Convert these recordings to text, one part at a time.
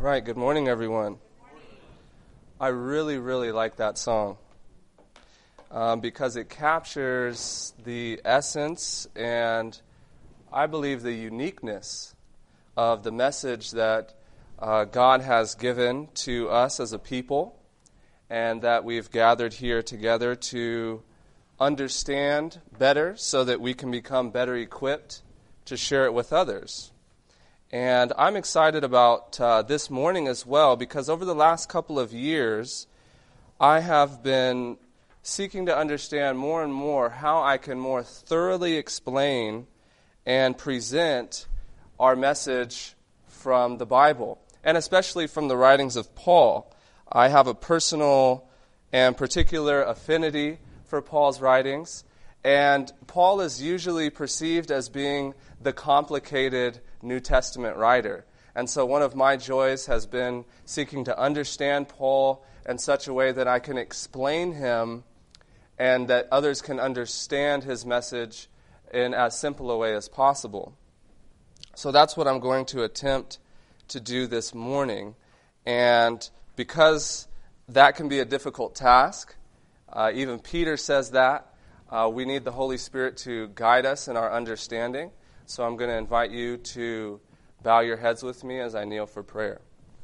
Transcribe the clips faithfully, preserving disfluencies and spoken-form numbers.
right, good morning, everyone. I really, really like that song um, because it captures the essence and I believe the uniqueness of the message that uh, God has given to us as a people and that we've gathered here together to understand better so that we can become better equipped to share it with others. And I'm excited about uh, this morning as well because over the last couple of years, I have been seeking to understand more and more how I can more thoroughly explain and present our message from the Bible, and especially from the writings of Paul. I have a personal and particular affinity for Paul's writings, and Paul is usually perceived as being the complicated New Testament writer. And so one of my joys has been seeking to understand Paul in such a way that I can explain him and that others can understand his message in as simple a way as possible. So that's what I'm going to attempt to do this morning. And because that can be a difficult task, uh, even Peter says that, uh, we need the Holy Spirit to guide us in our understanding. So I'm going to invite you to bow your heads with me as I kneel for prayer.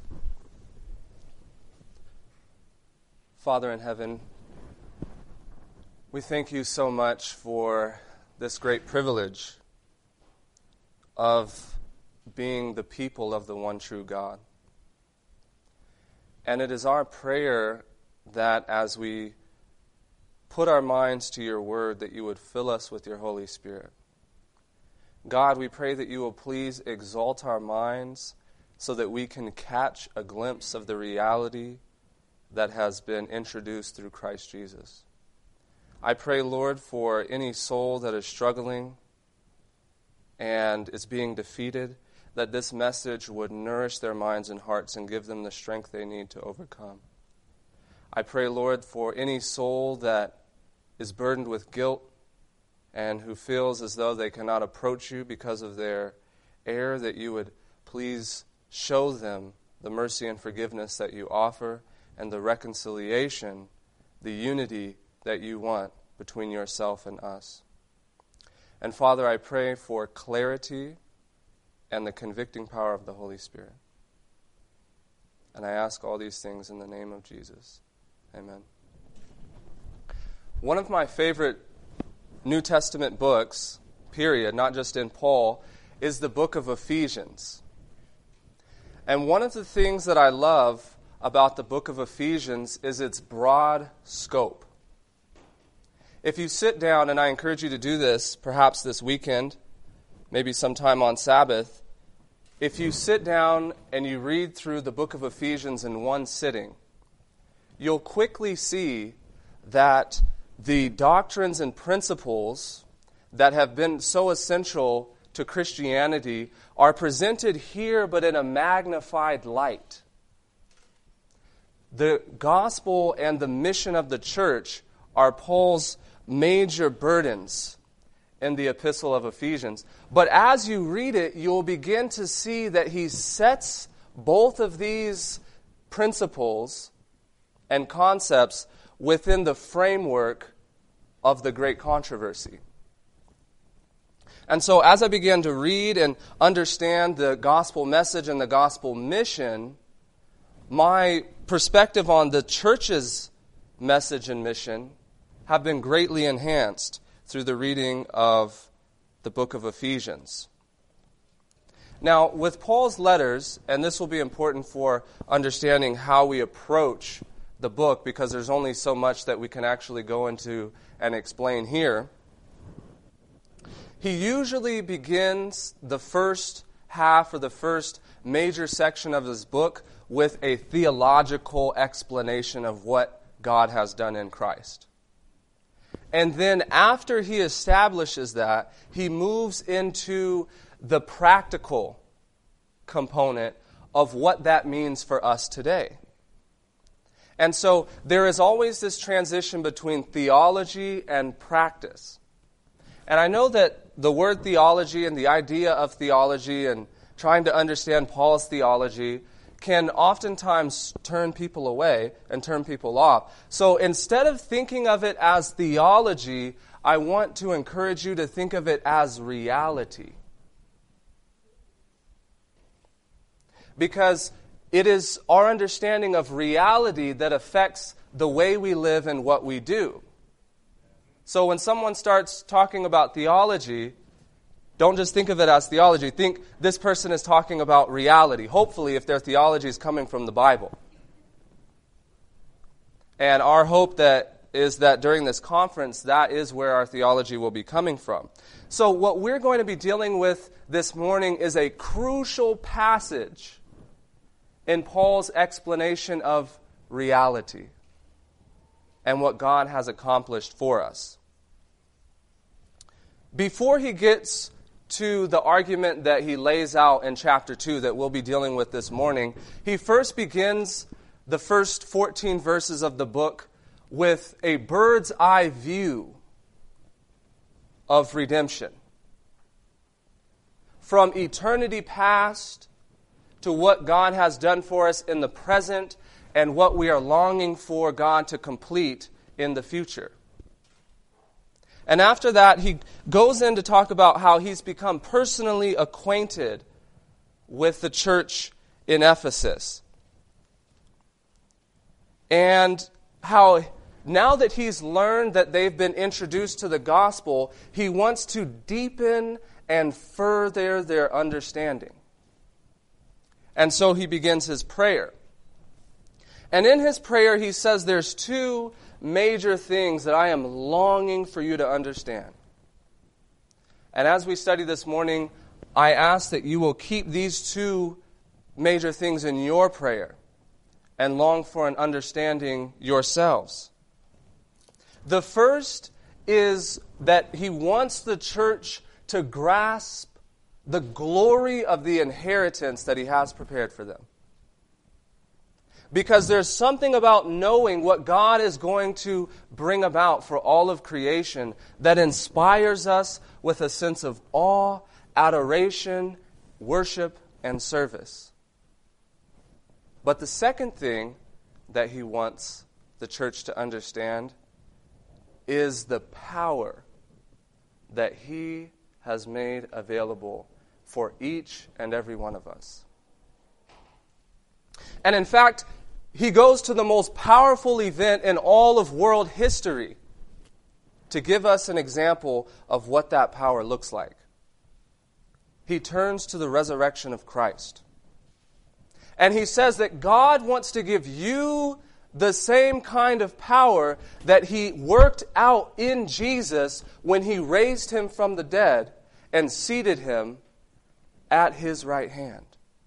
Father in heaven, we thank you so much for this great privilege of being the people of the one true God. And it is our prayer that as we put our minds to your word, that you would fill us with your Holy Spirit. God, we pray that you will please exalt our minds so that we can catch a glimpse of the reality that has been introduced through Christ Jesus. I pray, Lord, for any soul that is struggling and is being defeated, that this message would nourish their minds and hearts and give them the strength they need to overcome. I pray, Lord, for any soul that is burdened with guilt and who feels as though they cannot approach you because of their error, that you would please show them the mercy and forgiveness that you offer and the reconciliation, the unity that you want between yourself and us. And Father, I pray for clarity and the convicting power of the Holy Spirit. And I ask all these things in the name of Jesus. Amen. One of my favorite New Testament books, period, not just in Paul, is the book of Ephesians. And one of the things that I love about the book of Ephesians is its broad scope. If you sit down, and I encourage you to do this, perhaps this weekend, maybe sometime on Sabbath, if you sit down and you read through the book of Ephesians in one sitting, you'll quickly see that the doctrines and principles that have been so essential to Christianity are presented here, but in a magnified light. The gospel and the mission of the church are Paul's major burdens in the epistle of Ephesians. But as you read it, you'll begin to see that he sets both of these principles and concepts within the framework of the great controversy. And so as I began to read and understand the gospel message and the gospel mission, my perspective on the church's message and mission have been greatly enhanced through the reading of the book of Ephesians. Now, with Paul's letters, and this will be important for understanding how we approach the book, because there's only so much that we can actually go into and explain here. He usually begins the first half or the first major section of his book with a theological explanation of what God has done in Christ. And then after he establishes that, he moves into the practical component of what that means for us today. And so there is always this transition between theology and practice. And I know that the word theology and the idea of theology and trying to understand Paul's theology can oftentimes turn people away and turn people off. So instead of thinking of it as theology, I want to encourage you to think of it as reality. Because it is our understanding of reality that affects the way we live and what we do. So when someone starts talking about theology, don't just think of it as theology. Think this person is talking about reality. Hopefully, if their theology is coming from the Bible. And our hope that is that during this conference, that is where our theology will be coming from. So what we're going to be dealing with this morning is a crucial passage in Paul's explanation of reality and what God has accomplished for us. Before he gets to the argument that he lays out in chapter two that we'll be dealing with this morning, he first begins the first fourteen verses of the book with a bird's eye view of redemption. From eternity past to what God has done for us in the present and what we are longing for God to complete in the future. And after that, he goes in to talk about how he's become personally acquainted with the church in Ephesus. And how now that he's learned that they've been introduced to the gospel, he wants to deepen and further their understanding. And so he begins his prayer. And in his prayer, he says there's two major things that I am longing for you to understand. And as we study this morning, I ask that you will keep these two major things in your prayer and long for an understanding yourselves. The first is that he wants the church to grasp the glory of the inheritance that he has prepared for them. Because there's something about knowing what God is going to bring about for all of creation that inspires us with a sense of awe, adoration, worship, and service. But the second thing that he wants the church to understand is the power that he has made available for each and every one of us. And in fact, he goes to the most powerful event in all of world history to give us an example of what that power looks like. He turns to the resurrection of Christ. And he says that God wants to give you the same kind of power that he worked out in Jesus when he raised him from the dead and seated him at his right hand.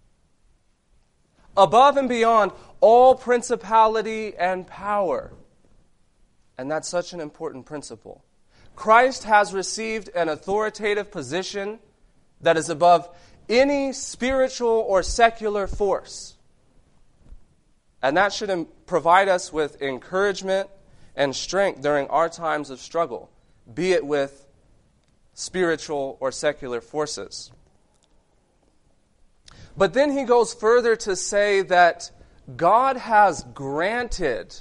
Above and beyond all principality and power. And that's such an important principle. Christ has received an authoritative position that is above any spiritual or secular force. And that should provide us with encouragement and strength during our times of struggle, be it with spiritual or secular forces. But then he goes further to say that God has granted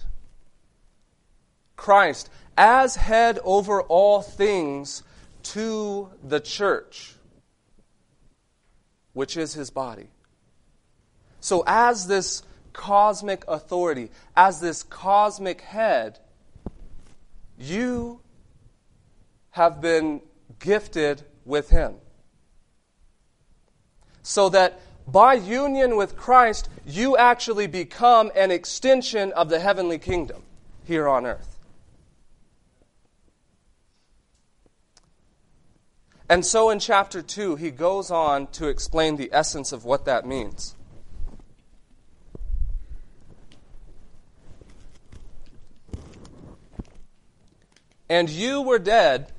Christ as head over all things to the church, which is his body. So as this cosmic authority, as this cosmic head, you have been gifted with him. So that by union with Christ, you actually become an extension of the heavenly kingdom here on earth. And so in chapter two, he goes on to explain the essence of what that means. And you were dead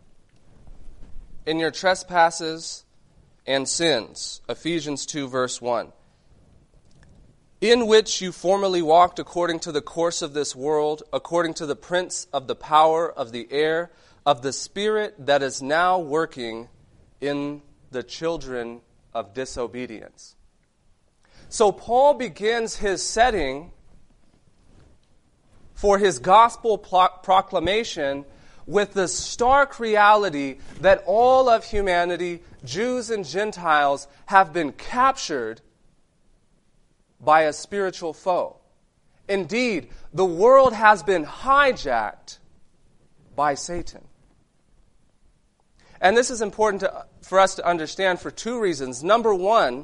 in your trespasses and sins, Ephesians two, verse one, in which you formerly walked according to the course of this world, according to the prince of the power of the air, of the spirit that is now working in the children of disobedience. So Paul begins his setting for his gospel pro- proclamation with the stark reality that all of humanity, Jews and Gentiles, have been captured by a spiritual foe. Indeed, the world has been hijacked by Satan. And this is important to, for us to understand for two reasons. Number one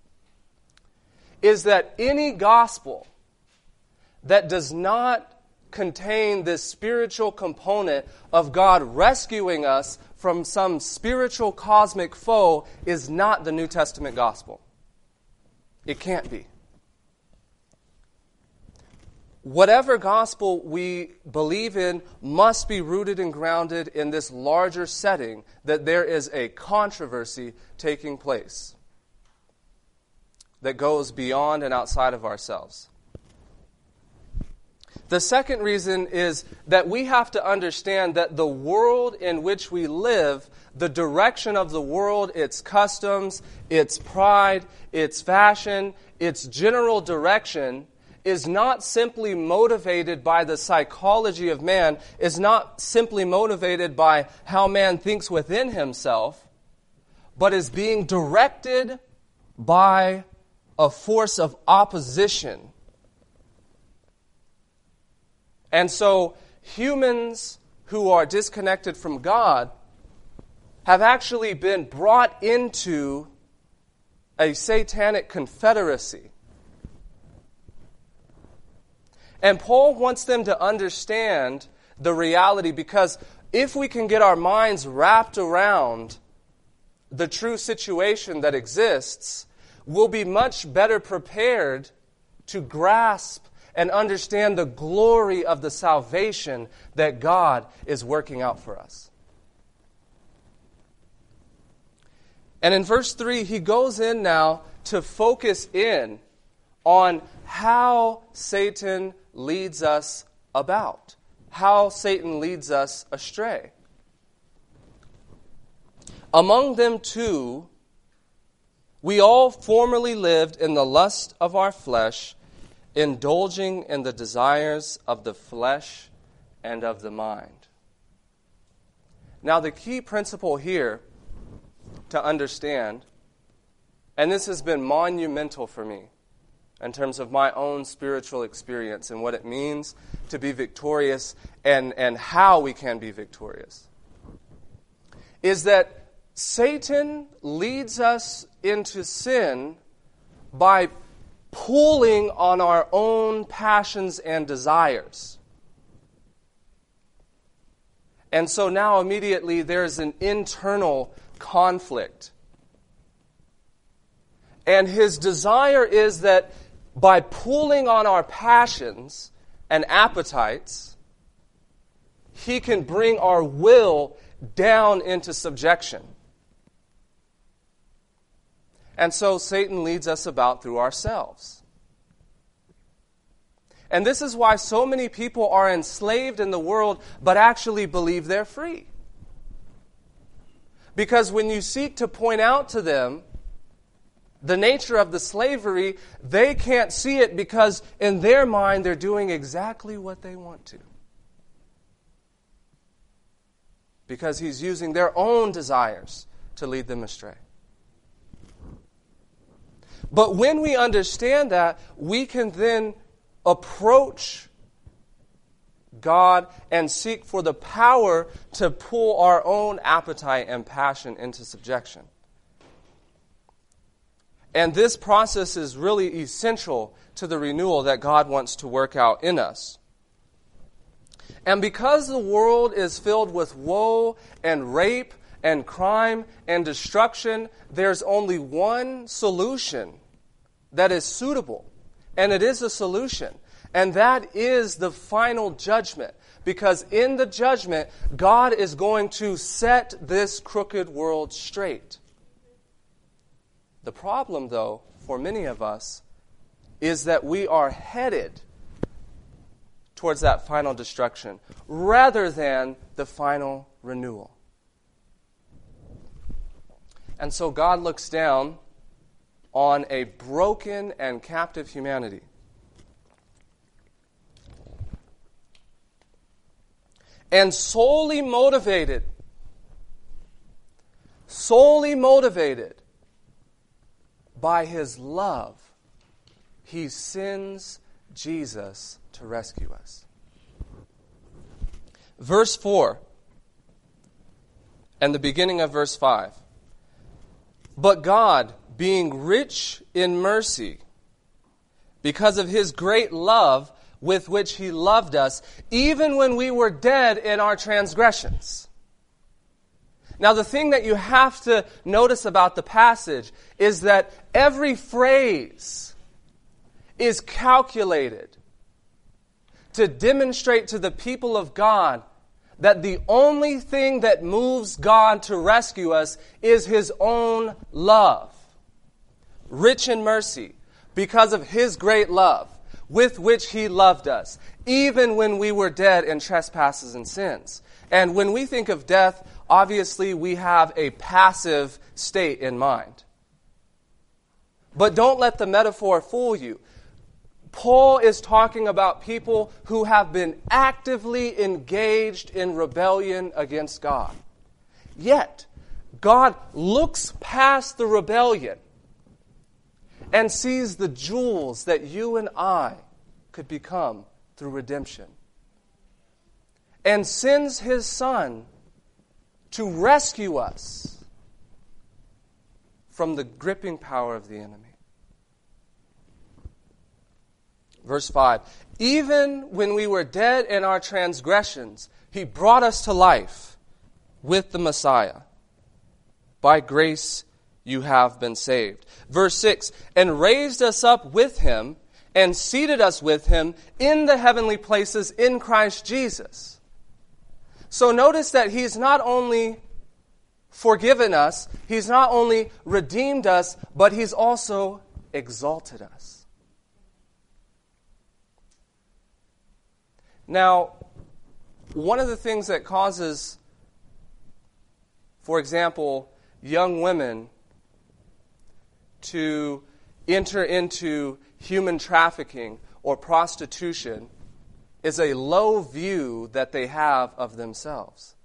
is that any gospel that does not contain this spiritual component of God rescuing us from some spiritual cosmic foe is not the New Testament gospel. It can't be. Whatever gospel we believe in must be rooted and grounded in this larger setting that there is a controversy taking place that goes beyond and outside of ourselves. The second reason is that we have to understand that the world in which we live, the direction of the world, its customs, its pride, its fashion, its general direction, is not simply motivated by the psychology of man, is not simply motivated by how man thinks within himself, but is being directed by a force of opposition. And so humans who are disconnected from God have actually been brought into a satanic confederacy. And Paul wants them to understand the reality, because if we can get our minds wrapped around the true situation that exists, we'll be much better prepared to grasp and understand the glory of the salvation that God is working out for us. And in verse three, he goes in now to focus in on how Satan leads us about, how Satan leads us astray. Among them too, we all formerly lived in the lust of our flesh, indulging in the desires of the flesh and of the mind. Now, the key principle here to understand, and this has been monumental for me in terms of my own spiritual experience and what it means to be victorious and, and how we can be victorious, is that Satan leads us into sin by pulling on our own passions and desires. And so now immediately there's an internal conflict. And his desire is that by pulling on our passions and appetites, he can bring our will down into subjection. And so Satan leads us about through ourselves. And this is why so many people are enslaved in the world, but actually believe they're free. Because when you seek to point out to them the nature of the slavery, they can't see it because in their mind they're doing exactly what they want to. Because he's using their own desires to lead them astray. But when we understand that, we can then approach God and seek for the power to pull our own appetite and passion into subjection. And this process is really essential to the renewal that God wants to work out in us. And because the world is filled with woe and rape and crime and destruction, there's only one solution that is suitable. And it is a solution. And that is the final judgment. Because in the judgment, God is going to set this crooked world straight. The problem, though, for many of us, is that we are headed towards that final destruction rather than the final renewal. And so God looks down on a broken and captive humanity. And solely motivated, solely motivated by his love, he sends Jesus to rescue us. Verse four and the beginning of verse five. But God, being rich in mercy, because of his great love with which he loved us, even when we were dead in our transgressions. Now, the thing that you have to notice about the passage is that every phrase is calculated to demonstrate to the people of God that the only thing that moves God to rescue us is his own love. Rich in mercy, because of his great love with which he loved us, even when we were dead in trespasses and sins. And when we think of death, obviously we have a passive state in mind. But don't let the metaphor fool you. Paul is talking about people who have been actively engaged in rebellion against God. Yet, God looks past the rebellion and sees the jewels that you and I could become through redemption, and sends his Son to rescue us from the gripping power of the enemy. Verse five, even when we were dead in our transgressions, he brought us to life with the Messiah. By grace you have been saved. Verse six, and raised us up with him and seated us with him in the heavenly places in Christ Jesus. So notice that he's not only forgiven us, he's not only redeemed us, but he's also exalted us. Now, one of the things that causes, for example, young women to enter into human trafficking or prostitution is a low view that they have of themselves.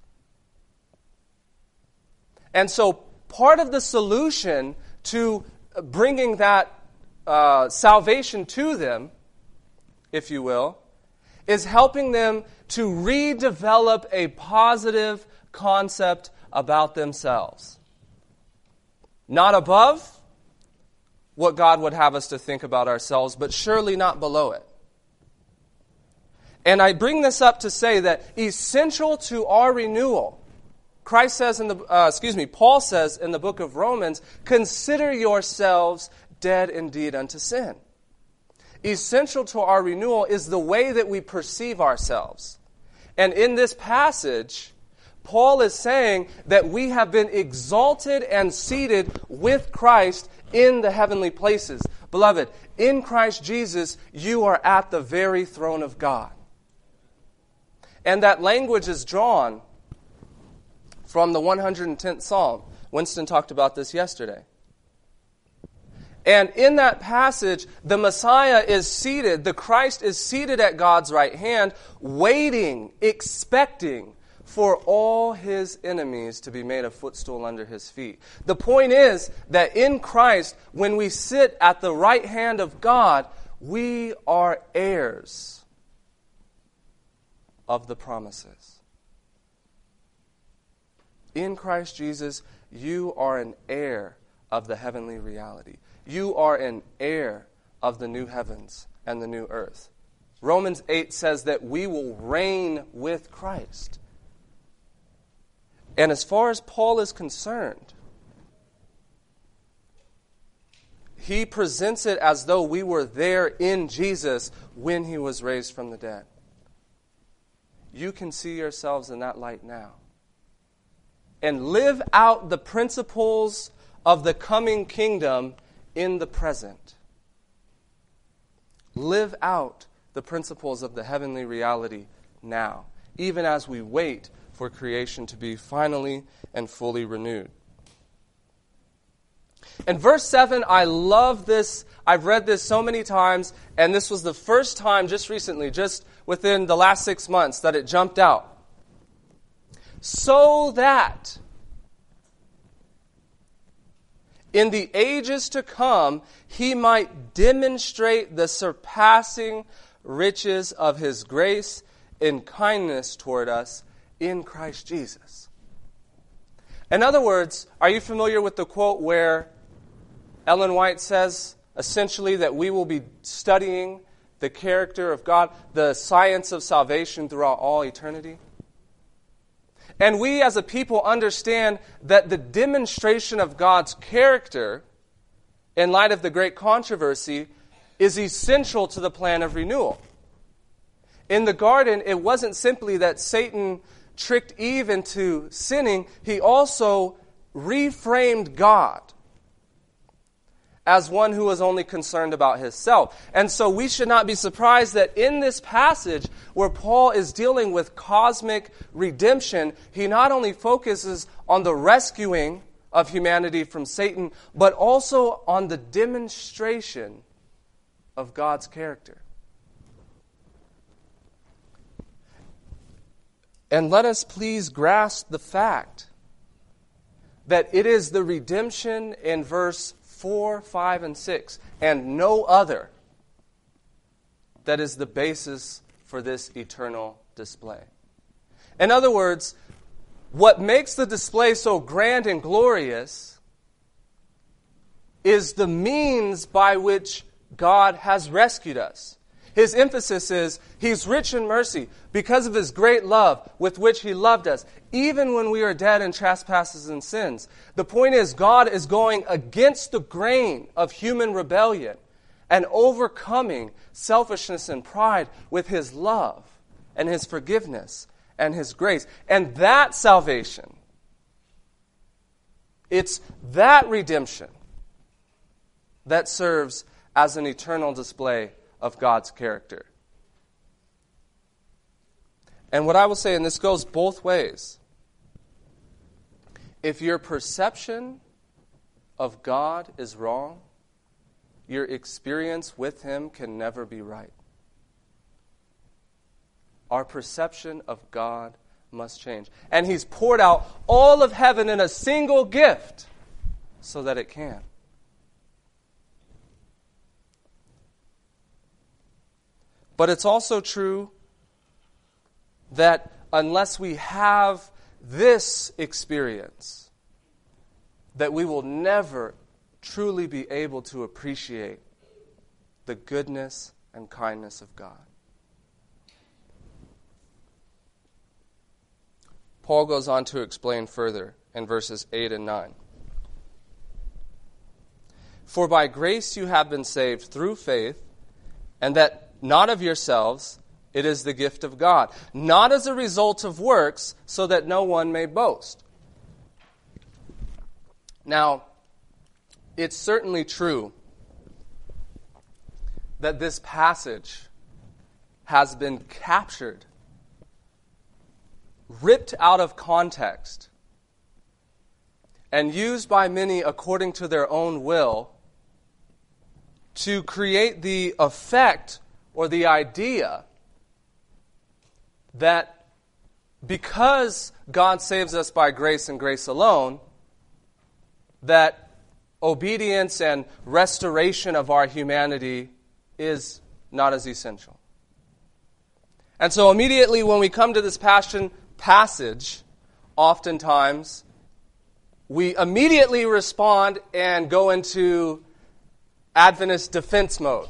And so part of the solution to bringing that uh, salvation to them, if you will, is helping them to redevelop a positive concept about themselves. Not above what God would have us to think about ourselves, but surely not below it. And I bring this up to say that essential to our renewal, Christ says in the, uh, excuse me, Paul says in the book of Romans, consider yourselves dead indeed unto sin. Essential to our renewal is the way that we perceive ourselves. And in this passage, Paul is saying that we have been exalted and seated with Christ in the heavenly places. Beloved, in Christ Jesus, you are at the very throne of God. And that language is drawn from the one hundred tenth Psalm. Winston talked about this yesterday. And in that passage, the Messiah is seated, the Christ is seated at God's right hand, waiting, expecting for all his enemies to be made a footstool under his feet. The point is that in Christ, when we sit at the right hand of God, we are heirs of the promises. In Christ Jesus, you are an heir of the heavenly reality. You are an heir of the new heavens and the new earth. Romans eight says that we will reign with Christ. And as far as Paul is concerned, he presents it as though we were there in Jesus when he was raised from the dead. You can see yourselves in that light now. And live out the principles of the coming kingdom in the present. Live out the principles of the heavenly reality now, even as we wait for creation to be finally and fully renewed. In verse seven, I love this. I've read this so many times, and this was the first time just recently, just within the last six months, that it jumped out. So that in the ages to come, he might demonstrate the surpassing riches of his grace in kindness toward us in Christ Jesus. In other words, are you familiar with the quote where Ellen White says essentially that we will be studying the character of God, the science of salvation throughout all eternity? And we as a people understand that the demonstration of God's character, in light of the great controversy, is essential to the plan of renewal. In the garden, it wasn't simply that Satan tricked Eve into sinning. He also reframed God as one who was only concerned about himself. And so we should not be surprised that in this passage where Paul is dealing with cosmic redemption, he not only focuses on the rescuing of humanity from Satan, but also on the demonstration of God's character. And let us please grasp the fact that it is the redemption in verse four, five, and six, and no other, that is the basis for this eternal display. In other words, what makes the display so grand and glorious is the means by which God has rescued us. His emphasis is, He's rich in mercy because of His great love with which He loved us, even when we are dead in trespasses and sins. The point is, God is going against the grain of human rebellion and overcoming selfishness and pride with His love and His forgiveness and His grace. And that salvation, it's that redemption that serves as an eternal display of God's character. And what I will say, and this goes both ways, if your perception of God is wrong, your experience with Him can never be right. Our perception of God must change. And He's poured out all of heaven in a single gift so that it can. But it's also true that unless we have this experience, that we will never truly be able to appreciate the goodness and kindness of God. Paul goes on to explain further in verses eight and nine. For by grace you have been saved through faith, and that not of yourselves, it is the gift of God, not as a result of works, so that no one may boast. Now, it's certainly true that this passage has been captured, ripped out of context, and used by many according to their own will to create the effect or the idea that because God saves us by grace and grace alone, that obedience and restoration of our humanity is not as essential. And so immediately when we come to this passion passage, oftentimes we immediately respond and go into Adventist defense mode.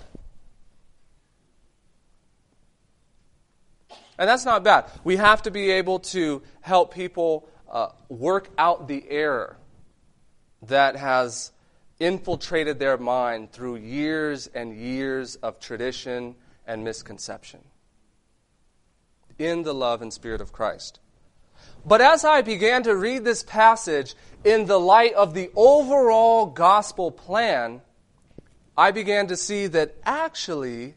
And that's not bad. We have to be able to help people uh, work out the error that has infiltrated their mind through years and years of tradition and misconception in the love and Spirit of Christ. But as I began to read this passage in the light of the overall gospel plan, I began to see that actually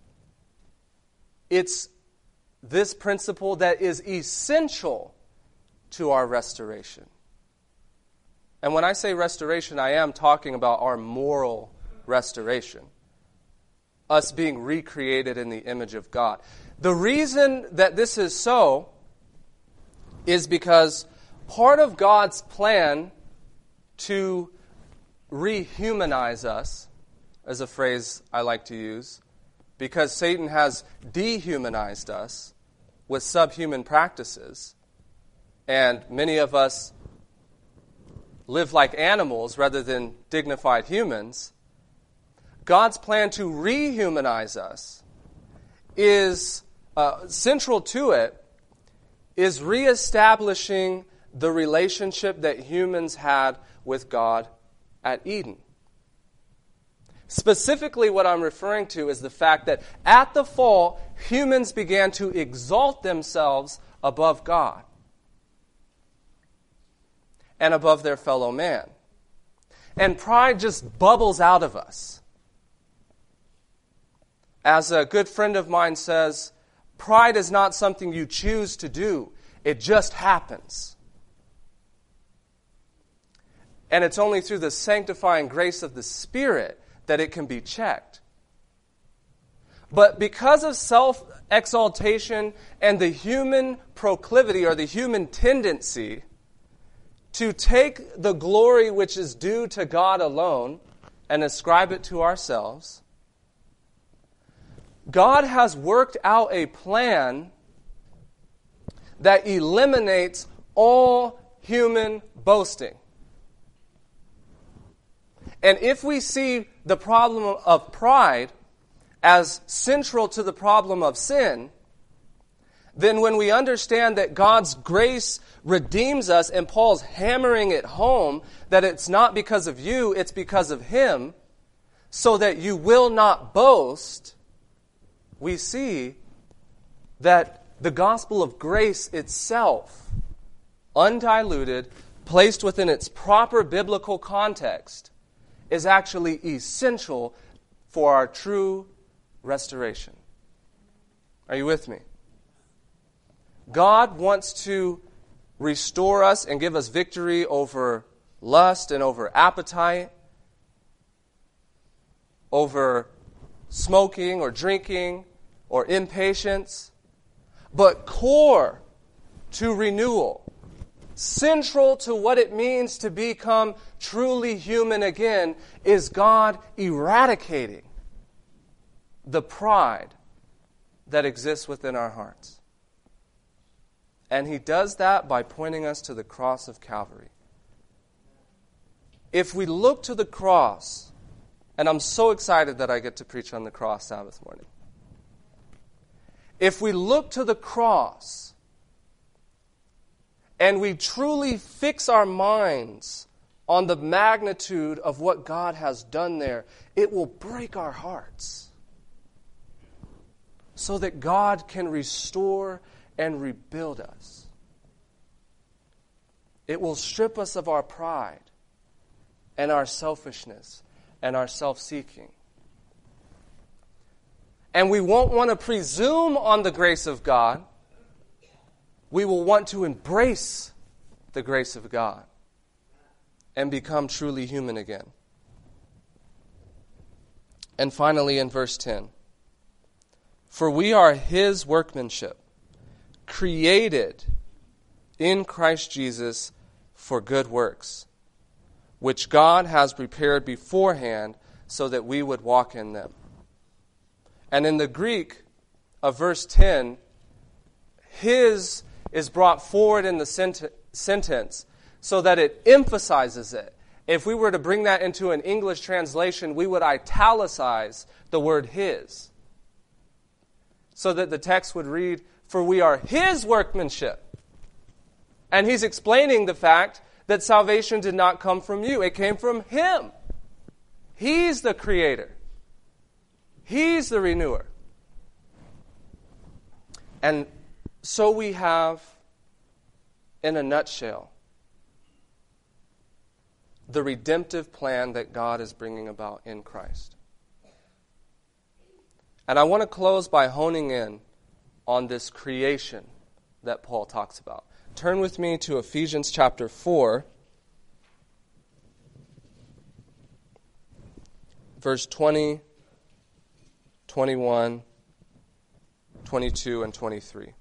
it's this principle that is essential to our restoration. And when I say restoration, I am talking about our moral restoration. Us being recreated in the image of God. The reason that this is so is because part of God's plan to rehumanize us, is a phrase I like to use, because Satan has dehumanized us with subhuman practices, and many of us live like animals rather than dignified humans. God's plan to rehumanize us is, uh, central to it, is reestablishing the relationship that humans had with God at Eden. Specifically, what I'm referring to is the fact that at the fall, humans began to exalt themselves above God and above their fellow man. And pride just bubbles out of us. As a good friend of mine says, pride is not something you choose to do. It just happens. And it's only through the sanctifying grace of the Spirit that it can be checked. But because of self-exaltation and the human proclivity or the human tendency to take the glory which is due to God alone and ascribe it to ourselves, God has worked out a plan that eliminates all human boasting. And if we see the problem of pride as central to the problem of sin, then when we understand that God's grace redeems us, and Paul's hammering it home that it's not because of you, it's because of Him, so that you will not boast, we see that the gospel of grace itself, undiluted, placed within its proper biblical context, is actually essential for our true restoration. Are you with me? God wants to restore us and give us victory over lust and over appetite, over smoking or drinking or impatience. But core to renewal, central to what it means to become truly human again, is God eradicating the pride that exists within our hearts. And He does that by pointing us to the cross of Calvary. If we look to the cross, and I'm so excited that I get to preach on the cross Sabbath morning. If we look to the cross and we truly fix our minds on the magnitude of what God has done there, it will break our hearts so that God can restore and rebuild us. It will strip us of our pride and our selfishness and our self-seeking. And we won't want to presume on the grace of God. We will want to embrace the grace of God and become truly human again. And finally, in verse ten, for we are His workmanship, created in Christ Jesus for good works, which God has prepared beforehand so that we would walk in them. And in the Greek of verse ten, His is brought forward in the sent- sentence so that it emphasizes it. If we were to bring that into an English translation, we would italicize the word His, so that the text would read, for we are His workmanship. And he's explaining the fact that salvation did not come from you. It came from Him. He's the creator. He's the renewer. And so we have, in a nutshell, the redemptive plan that God is bringing about in Christ. And I want to close by honing in on this creation that Paul talks about. Turn with me to Ephesians chapter four. verse twenty, twenty-one, twenty-two, and twenty-three.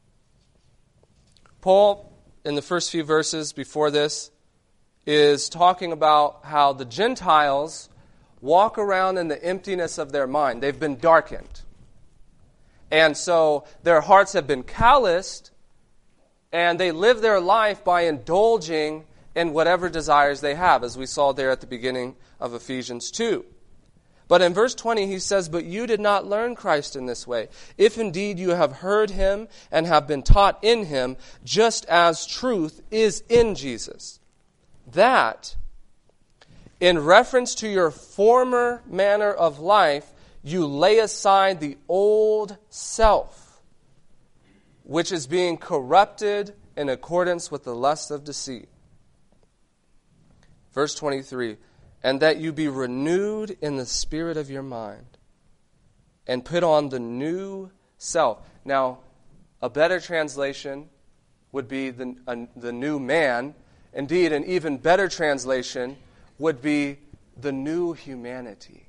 Paul, in the first few verses before this, is talking about how the Gentiles walk around in the emptiness of their mind. They've been darkened. And so their hearts have been calloused, and they live their life by indulging in whatever desires they have, as we saw there at the beginning of Ephesians two. But in verse twenty, he says, "But you did not learn Christ in this way, if indeed you have heard him and have been taught in him, just as truth is in Jesus. That, in reference to your former manner of life, you lay aside the old self, which is being corrupted in accordance with the lust of deceit." Verse twenty-three, "And that you be renewed in the spirit of your mind, and put on the new self." Now, a better translation would be the, uh, the new man. Indeed, an even better translation would be the new humanity.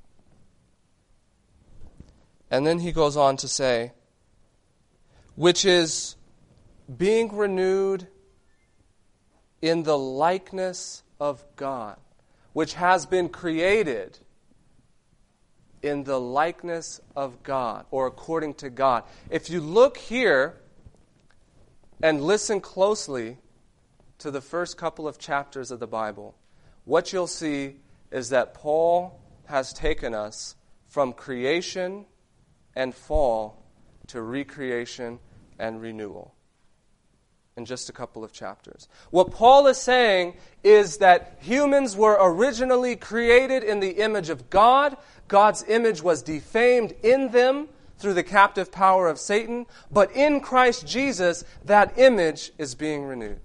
And then he goes on to say, which is being renewed in the likeness of God, which has been created in the likeness of God, or according to God. If you look here and listen closely to the first couple of chapters of the Bible, what you'll see is that Paul has taken us from creation and fall to recreation and renewal in just a couple of chapters. What Paul is saying is that humans were originally created in the image of God. God's image was defamed in them through the captive power of Satan. But in Christ Jesus, that image is being renewed.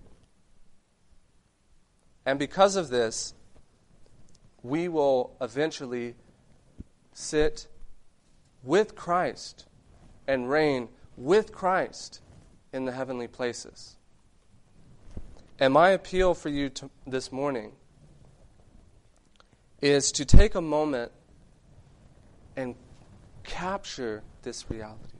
And because of this, we will eventually sit with Christ and reign with Christ in the heavenly places. And my appeal for you to, this morning is to take a moment and capture this reality.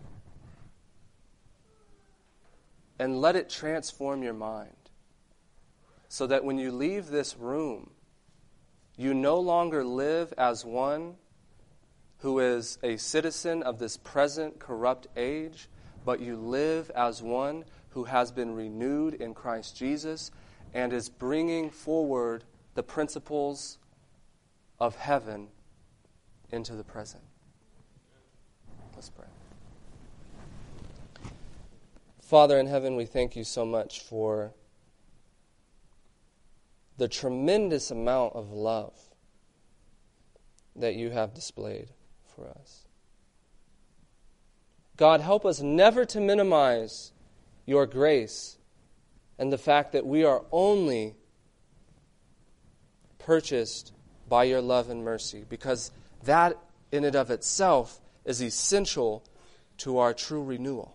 And let it transform your mind, so that when you leave this room, you no longer live as one who is a citizen of this present corrupt age, but you live as one who has been renewed in Christ Jesus and is bringing forward the principles of heaven into the present. Let's pray. Father in heaven, we thank you so much for the tremendous amount of love that you have displayed for us. God, help us never to minimize your grace and the fact that we are only purchased by your love and mercy, because that in and of itself is essential to our true renewal.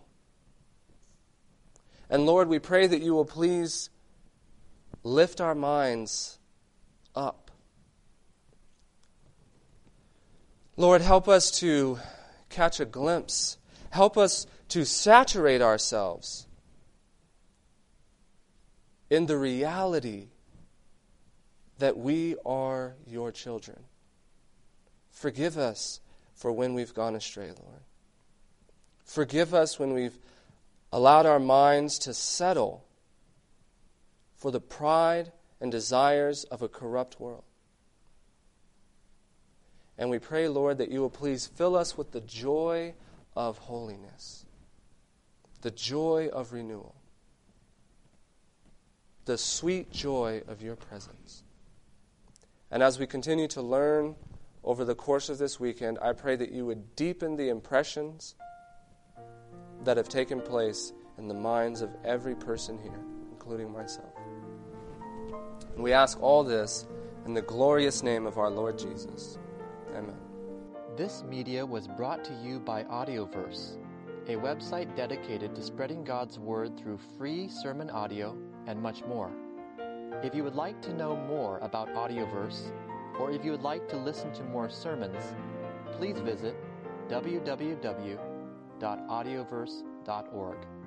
And Lord, we pray that you will please lift our minds up. Lord, help us to catch a glimpse. Help us to saturate ourselves in the reality that we are your children. Forgive us for when we've gone astray, Lord. Forgive us when we've allowed our minds to settle for the pride and desires of a corrupt world. And we pray, Lord, that you will please fill us with the joy of holiness, the joy of renewal, the sweet joy of your presence. And as we continue to learn over the course of this weekend, I pray that you would deepen the impressions that have taken place in the minds of every person here, including myself. And we ask all this in the glorious name of our Lord Jesus. Amen. This media was brought to you by Audioverse, a website dedicated to spreading God's Word through free sermon audio and much more. If you would like to know more about Audioverse, or if you would like to listen to more sermons, please visit w w w dot audioverse dot org.